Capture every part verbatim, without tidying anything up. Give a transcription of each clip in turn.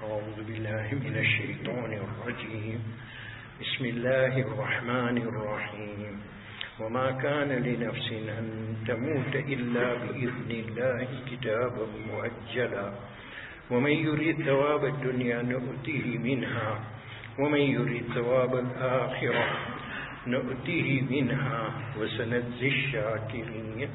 أعوذ بالله من الشيطان الرجيم بسم الله الرحمن الرحيم وما كان لنفس أن تموت إلا بإذن الله كتابا مؤجلا ومن يريد ثواب الدنيا نؤتيه منها ومن يريد ثواب الآخرة نؤتيه منها وسنجزي الشاكرين.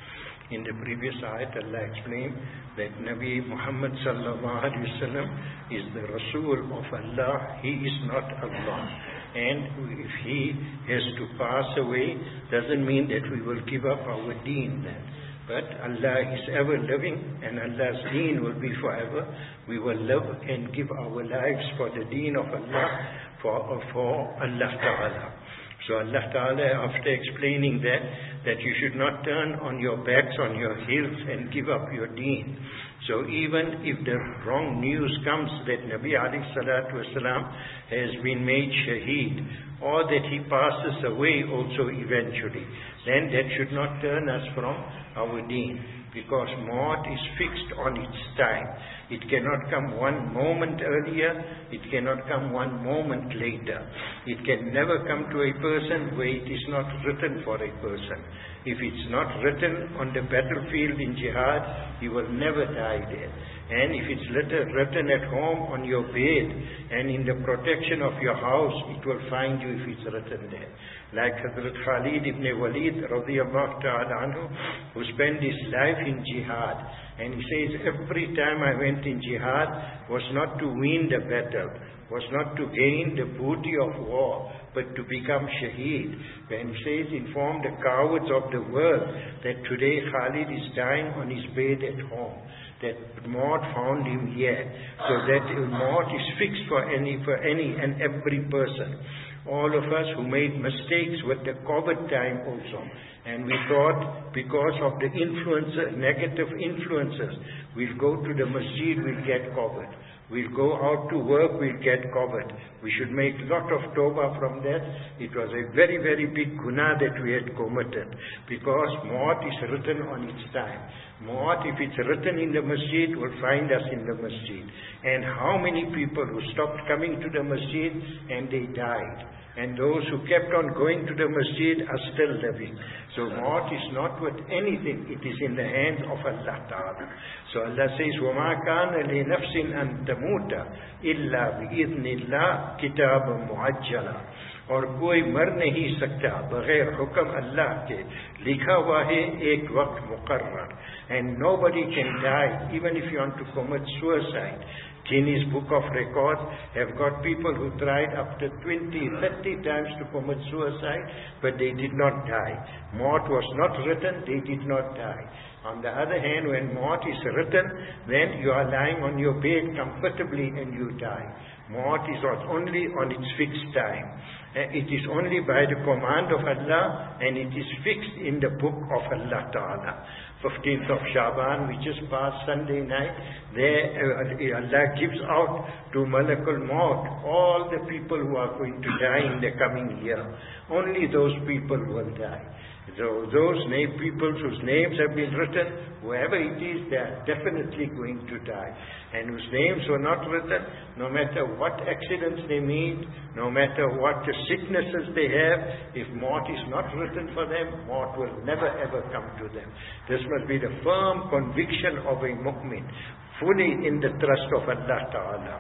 In the previous ayat, Allah explained that Nabi Muhammad sallallahu alaihi wasallam is the Rasul of Allah. He is not Allah. And if he has to pass away, doesn't mean that we will give up our deen then. But Allah is ever living and Allah's deen will be forever. We will live and give our lives for the deen of Allah, for, for Allah Ta'ala. So Allah Ta'ala, after explaining that, that you should not turn on your backs, on your heels and give up your deen. So even if the wrong news comes that Nabi alayhi salatu wasalam has been made shaheed, or that he passes away also eventually, then that should not turn us from our deen. Because maut is fixed on its time. It cannot come one moment earlier, it cannot come one moment later. It can never come to a person where it is not written for a person. If it's not written on the battlefield in jihad, he will never die there. And if it's written at home on your bed and in the protection of your house, it will find you if it's written there. Like Hazrat Khalid ibn Walid radiyallahu ta'ala anhu, who spent his life in jihad. And he says, every time I went in jihad was not to win the battle, was not to gain the booty of war, but to become shaheed. When he says, inform the cowards of the world that today Khalid is dying on his bed at home, that maut found him here. So that maut is fixed for any, for any and every person. All of us who made mistakes with the COVID time also, and we thought because of the influences, negative influences, we'll go to the masjid, we'll get COVID. We'll go out to work, we'll get COVID. We should make a lot of tawbah from that. It was a very, very big guna that we had committed, because maut is written on its time. Maut, if it's written in the masjid, will find us in the masjid. And how many people who stopped coming to the masjid and they died. And those who kept on going to the masjid are still living. So maut is not with anything. It is in the hands of Allah Ta'ala. So Allah says, وَمَا كَانَ لِنَفْسٍ أَن تَمُوتَ إِلَّا بِإِذْنِ اللَّهِ كِتَابًا مُعَجَّلًا. और कोई मर नहीं सकता बगैर हुक्म अल्लाह के, लिखा हुआ है एक वक्त मुकर्रर. And nobody can die, even if you want to commit suicide. Guinness Book of Records have got people who tried up to twenty, thirty times to commit suicide, but they did not die. Maut was not written, they did not die. On the other hand, when maut is written, then you are lying on your bed comfortably and you die. Maut is only on its fixed time. It is only by the command of Allah, and it is fixed in the book of Allah Ta'ala. fifteenth of Shaban, which is past Sunday night, there uh, Allah gives out to Malakul Maut all the people who are going to die in the coming year. Only those people will die. So those name, people whose names have been written, whoever it is, they are definitely going to die. And whose names were not written, no matter what accidents they meet, no matter what sicknesses they have, if maut is not written for them, maut will never ever come to them. This must be the firm conviction of a mu'min, fully in the trust of Allah Ta'ala.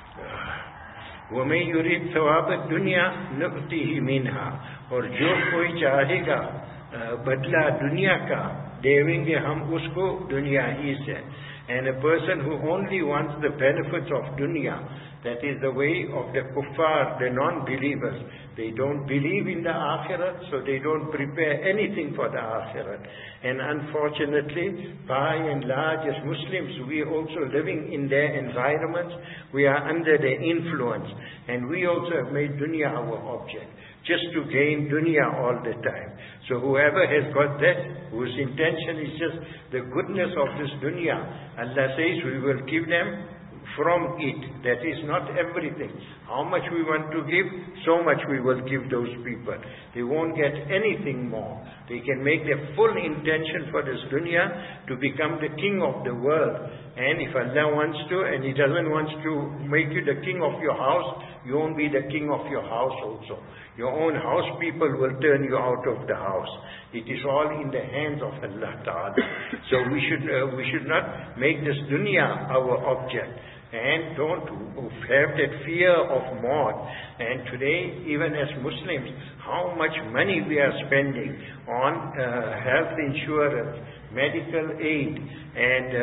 وَمَن يُرِيدْ ثَوَابَ الدُّنْيَا نُؤْتِهِ مِنْهَا. और जो कोई चाहेगा बदला दुनिया का, देवेंगे हम उसको दुनिया ही से. And a person who only wants the benefits of dunya, that is the way of the kuffar, the non-believers. They don't believe in the akhirat, so they don't prepare anything for the akhirat. And unfortunately, by and large as Muslims, we are also living in their environments, we are under their influence. And we also have made dunya our object, just to gain dunya all the time. So whoever has got that, whose intention is just the goodness of this dunya, Allah says we will give them from it. That is not everything. How much we want to give, so much we will give those people. They won't get anything more. They can make their full intention for this dunya to become the king of the world. And if Allah wants to, and He doesn't want to make you the king of your house, you won't be the king of your house also. Your own house people will turn you out of the house. It is all in the hands of Allah Ta'ala. So we should, uh, we should not make this dunya our object. And don't have that fear of maut. And today, even as Muslims, how much money we are spending on uh, health insurance, medical aid, and uh,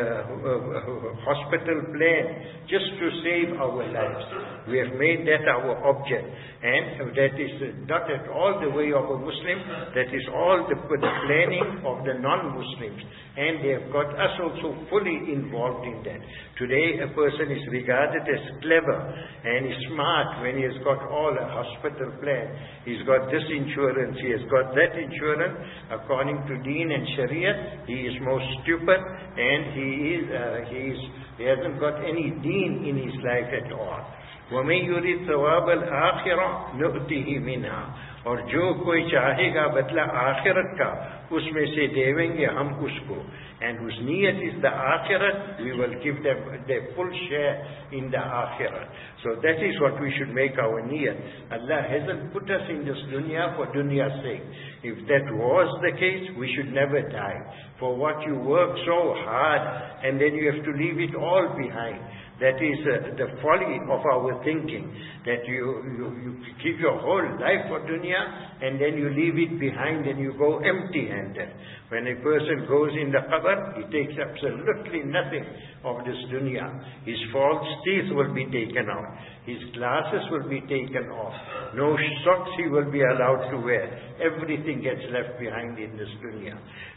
uh, hospital plan, just to save our lives. We have made that our object. And that is not at all the way of a Muslim. That is all the, the planning of the non-Muslims. And they have got us also fully involved in that. Today, a person is regarded as clever and is smart when he has got all a hospital plan. He's got this insurance, he has got that insurance. According to Deen and Sharia, he is most stupid, and he is uh, he is he hasn't got any Deen in his life at all. وَمَنْ يُرِدْ ثَوَابَ الْآخِرَةِ نُؤْتِهِ مِنْهَا. और जो कोई चाहेगा बदला आखिरत का, उसमें से देवेंगे हम उसको. And whose niyat is the akhirat, we will give them their full share in the akhirat. So that is what we should make our niyat. Allah hasn't put us in this dunya for dunya's sake. If that was the case, we should never die. For what you work so hard, and then you have to leave it all behind. That is uh, the folly of our thinking, that you, you, you give your whole life for dunya, and then you leave it behind and you go empty-handed. When a person goes in the qabr, he takes absolutely nothing of this dunya. His false teeth will be taken out. His glasses will be taken off. No socks he will be allowed to wear. Everything gets left behind in this dunya.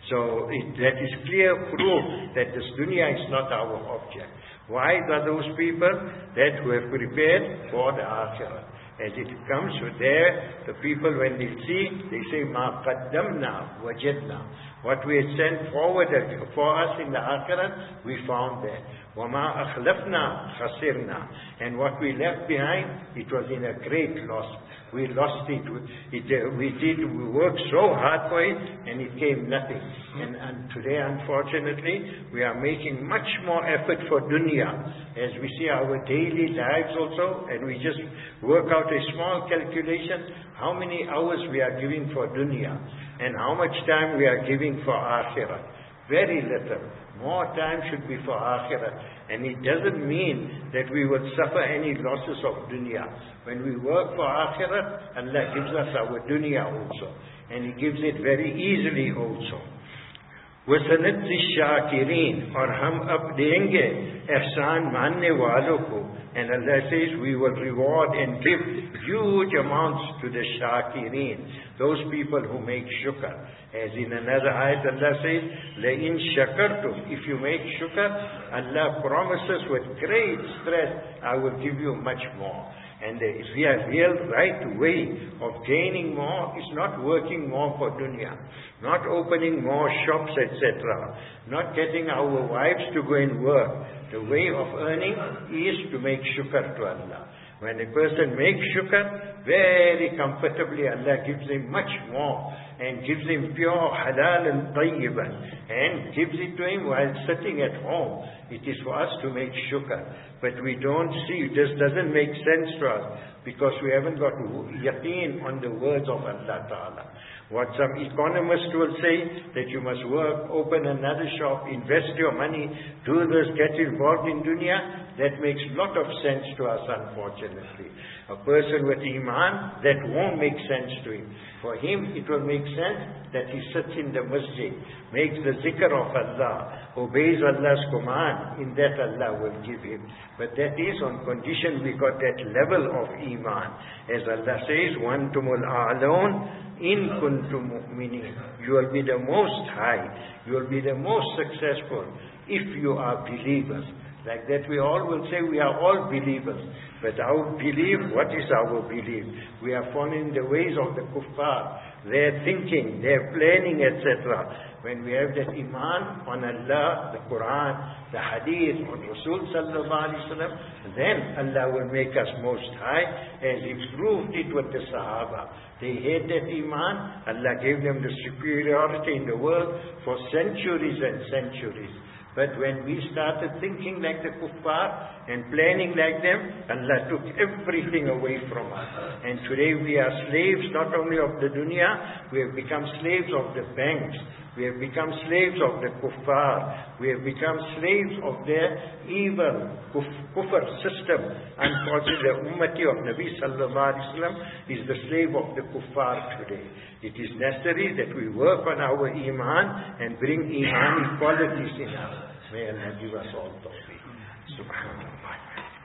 So it, that is clear proof that this dunya is not our object. Why are those people that who have prepared for the akhirah? As it comes there, the people when they see, they say, Ma qaddamna wajadna. What we had sent forward for us in the akhirah, we found there. وَمَا أَخْلَفْنَا خَسِرْنَا. And what we left behind, it was in a great loss. We lost it. it uh, we did, we worked so hard for it, and it came nothing. And, and today, unfortunately, we are making much more effort for dunya. As we see our daily lives also, and we just work out a small calculation, how many hours we are giving for dunya, and how much time we are giving for akhirah. Very little. More time should be for akhirah. And it doesn't mean that we will suffer any losses of dunya. When we work for akhirah, Allah gives us our dunya also. And He gives it very easily also. وَسَنَجْزِي الشَّاكِرِينَ. और हम अब देंगे एहसान मानने वालों को. And Allah says we will reward and give huge amounts to the shakirin, those people who make shukr. As in another ayat, Allah says, لَإِن شَكَرْتُمْ. If you make shukr, Allah promises with great stress, I will give you much more. And the real right way of gaining more is not working more for dunya, not opening more shops, et cetera, not getting our wives to go and work. The way of earning is to make shukr to Allah. When a person makes shukr, very comfortably Allah gives him much more, and gives him pure halal and tayyiban, and gives it to him while sitting at home. It is for us to make shukr. But we don't see, this doesn't make sense to us, because we haven't got yaqeen on the words of Allah Ta'ala. What some economists will say, that you must work, open another shop, invest your money, do this, get involved in dunya, that makes a lot of sense to us, unfortunately. A person with iman, that won't make sense to him. For him, it will make sense that he sits in the masjid, makes the zikr of Allah, obeys Allah's command, in that Allah will give him. But that is on condition we got that level of iman. As Allah says, وَأَنْتُمُ الْأَعْلَوْنَ إِن كُنْتُم مُؤْمِنِينَ. You will be the most high, you will be the most successful if you are believers. Like that we all will say we are all believers. But our belief, what is our belief? We are following the ways of the kuffar, their thinking, their planning, et cetera. when we have that iman on Allah, the Quran, the Hadith, on Rasul sallallahu alaihi wasallam, then Allah will make us most high, as He proved it with the Sahaba. They had that iman, Allah gave them the superiority in the world for centuries and centuries. But when we started thinking like the kuffar and planning like them, Allah took everything away from us. And today we are slaves not only of the dunya, we have become slaves of the banks. We have become slaves of the kuffar. We have become slaves of their evil kuf- kufr system. Unfortunately, the ummati of Nabi sallallahu alaihi wasallam is the slave of the kuffar today. It is necessary that we work on our iman and bring iman qualities in us. May Allah give us all tawfiq. Subhanallah.